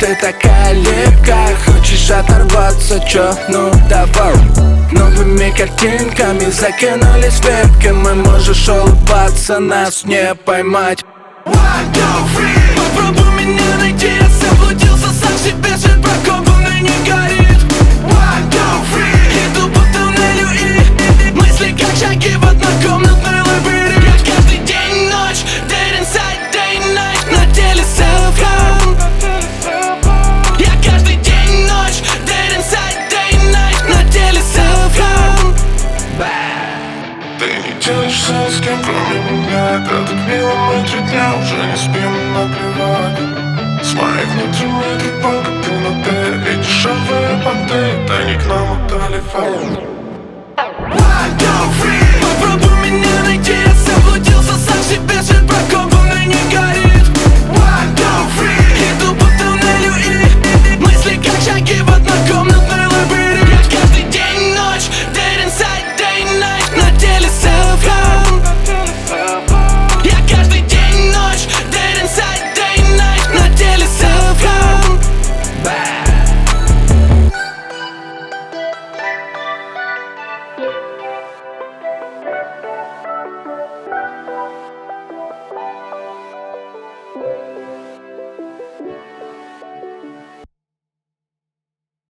ты такая липкая, хочешь оторваться, чё? Ну давай. Новыми картинками закинулись вебки, мы можешь улыбаться, нас не поймать. Попробуй меня найти, я заблудился сам себе, свет прокопанный не горит. Иду по туннелю и мысли как шаги в однокомнатной лабиринт. Каждый день, ночь, dead inside, day and night, на теле self-harm. Я каждый день, ночь, dead inside, day and night, на теле self-harm. Ты не делаешься с кем, кроме меня. Это так мило, мы 3 дня уже не спим, наплевать. С моей внутренней тревогой ты на «ты» и дешевые понты. Тайник нам удали файл.